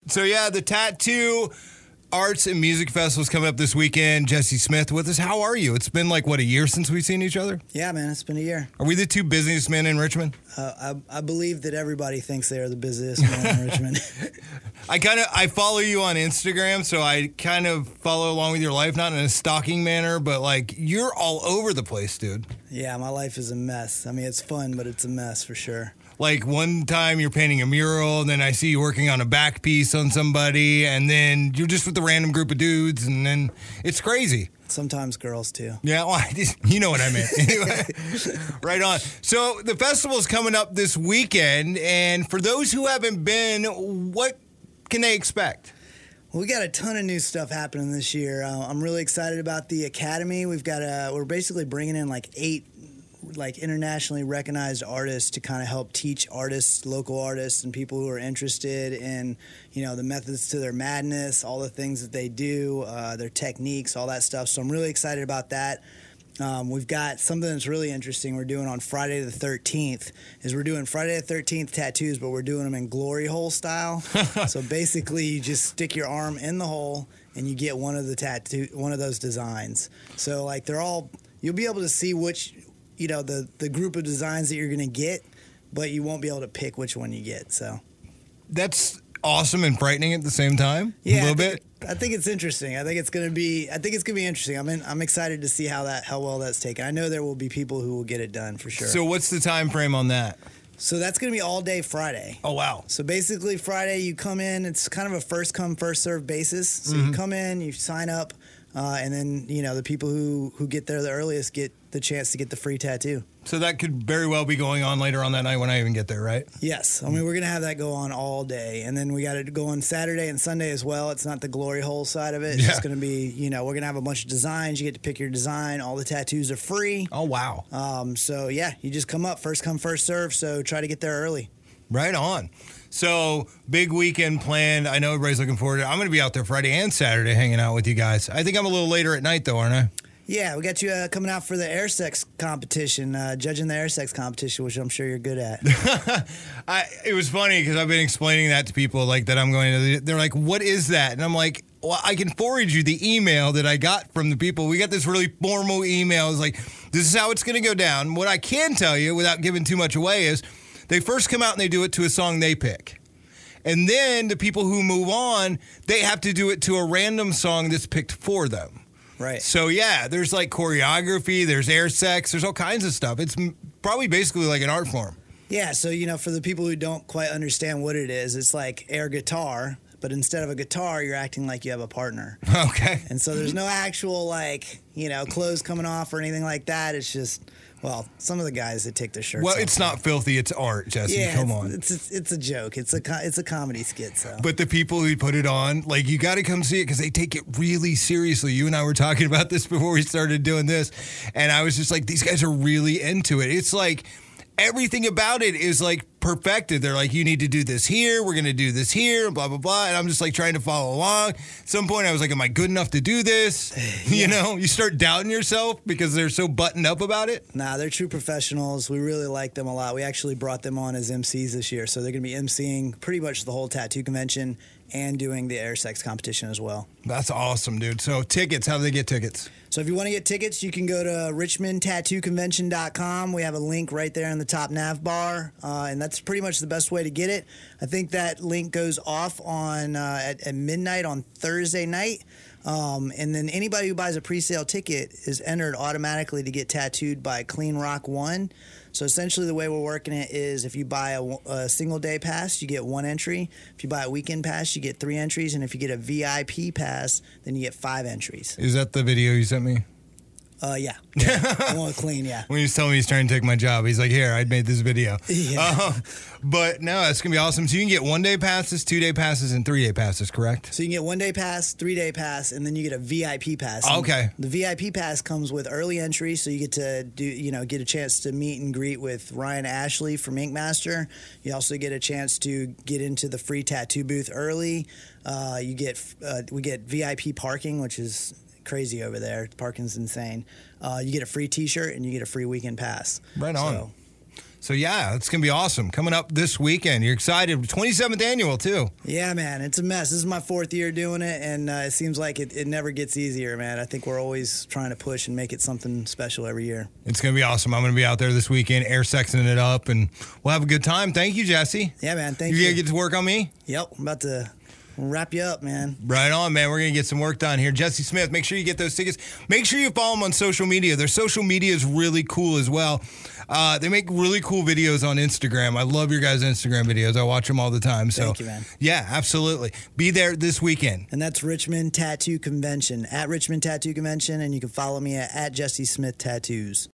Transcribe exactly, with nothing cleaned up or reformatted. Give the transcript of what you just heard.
So, yeah, the Tattoo Arts and Music Festival is coming up this weekend. Jesse Smith with us. How are you? It's been like, what, a year since we've seen each other? Yeah, man, it's been a year. Are we the two busiest men in Richmond? Uh, I, I believe that everybody thinks they are the busiest man in Richmond. I kind of I follow you on Instagram, so I kind of follow along with your life, not in a stalking manner, but like you're all over the place, dude. Yeah, my life is a mess. I mean, it's fun, but it's a mess for sure. Like one time you're painting a mural, and then I see you working on a back piece on somebody, and then you're just with a random group of dudes, and then it's crazy. Sometimes girls, too. Yeah, well, I just, you know what I meant. Anyway, right on. So the festival's coming up this weekend, and for those who haven't been, what can they expect? Well, we got a ton of new stuff happening this year. Uh, I'm really excited about the Academy. We've got a, we're basically bringing in like eight like internationally recognized artists to kind of help teach artists, local artists, and people who are interested in, you know, the methods to their madness, all the things that they do, uh, their techniques, all that stuff. So I'm really excited about that. Um, we've got something that's really interesting we're doing on Friday the thirteenth, is we're doing Friday the thirteenth tattoos, but we're doing them in glory hole style. So basically you just stick your arm in the hole and you get one of the tattoo, one of those designs. So like they're all, you'll be able to see which, you know, the, the group of designs that you're going to get, but you won't be able to pick which one you get. So that's awesome and frightening at the same time. Yeah, a little I think, bit. I think it's interesting. I think it's going to be. I think it's going to be interesting. I'm in, I'm excited to see how that how well that's taken. I know there will be people who will get it done for sure. So what's the time frame on that? So that's going to be all day Friday. Oh wow! So basically Friday you come in. It's kind of a first come first serve basis. So Mm-hmm. you come in, you sign up, uh, and then you know the people who who get there the earliest get the chance to get the free tattoo. So that could very well be going on later on that night when I even get there, right? Yes. I mean, we're going to have that go on all day. And then we got to go on Saturday and Sunday as well. It's not the glory hole side of it. It's Yeah. just going to be, you know, we're going to have a bunch of designs. You get to pick your design. All the tattoos are free. Oh wow! Um, so, yeah, you just come up. First come, first serve. So try to get there early. Right on. So big weekend planned. I know everybody's looking forward to it. I'm going to be out there Friday and Saturday hanging out with you guys. I think I'm a little later at night though, aren't I? Yeah, we got you uh, coming out for the air sex competition, uh, judging the air sex competition, which I'm sure you're good at. I, it was funny because I've been explaining that to people like that I'm going to. They're like, "What is that?" And I'm like, "Well, I can forward you the email that I got from the people. We got this really formal email. It's like, this is how it's going to go down. What I can tell you, without giving too much away, is they first come out and they do it to a song they pick." And then the people who move on, they have to do it to a random song that's picked for them. Right. So, yeah, there's like choreography, there's air sex, there's all kinds of stuff. It's m- probably basically like an art form. Yeah, so, you know, for the people who don't quite understand what it is, it's like air guitar, but instead of a guitar, you're acting like you have a partner. Okay. And so there's no actual, like, you know, clothes coming off or anything like that. It's just, well, some of the guys that take their shirts Well, off. it's not filthy, it's art, Jesse. Yeah, Come it's, on. It's, it's it's a joke. It's a co- it's a comedy skit. So. But the people who put it on, like, you got to come see it because they take it really seriously. You and I were talking about this before we started doing this, and I was just like, these guys are really into it. It's like everything about it is like perfected. They're like, you need to do this here. We're going to do this here, blah, blah, blah. And I'm just like trying to follow along. At some point I was like, am I good enough to do this? Yeah. You know, you start doubting yourself because they're so buttoned up about it. Nah, they're true professionals. We really like them a lot. We actually brought them on as M Cs this year. So they're going to be emceeing pretty much the whole tattoo convention and doing the air sex competition as well. That's awesome, dude. So tickets, how do they get tickets? So if you want to get tickets, you can go to richmond tattoo convention dot com. We have a link right there in the top nav bar, uh, and that's pretty much the best way to get it. I think that link goes off on uh, at, at midnight on Thursday night. Um, and then anybody who buys a pre-sale ticket is entered automatically to get tattooed by Clean Rock One. So essentially the way we're working it is if you buy a, a single day pass, you get one entry. If you buy a weekend pass, you get three entries. And if you get a V I P pass, then you get five entries. Is that the video you sent me? Uh, yeah. yeah. I want to clean, yeah. When he was telling me he's trying to take my job, he's like, here, I made this video. Yeah. Uh, but no, it's going to be awesome. So you can get one-day passes, two-day passes, and three-day passes, correct? So you can get one-day pass, three-day pass, and then you get a V I P pass. And okay. The V I P pass comes with early entry, so you get to do, you know, get a chance to meet and greet with Ryan Ashley from Ink Master. You also get a chance to get into the free tattoo booth early. Uh, you get uh, we get V I P parking, which is crazy over there. Parking's insane. Uh, you get a free T-shirt and you get a free weekend pass. Right on. So, So, yeah, it's going to be awesome. Coming up this weekend. You're excited. twenty-seventh annual, too. Yeah, man. It's a mess. This is my fourth year doing it, and uh, it seems like it, it never gets easier, man. I think we're always trying to push and make it something special every year. It's going to be awesome. I'm going to be out there this weekend, air sexing it up, and we'll have a good time. Thank you, Jesse. Yeah, man. Thank you. you. You get to work on me? Yep. I'm about to wrap you up, man. Right on, man. We're going to get some work done here. Jesse Smith, make sure you get those tickets. Make sure you follow them on social media. Their social media is really cool as well. Uh, they make really cool videos on Instagram. I love your guys' Instagram videos. I watch them all the time. So, thank you, man. Yeah, absolutely. Be there this weekend. And that's Richmond Tattoo Convention, at Richmond Tattoo Convention, and you can follow me at, at Jesse Smith Tattoos.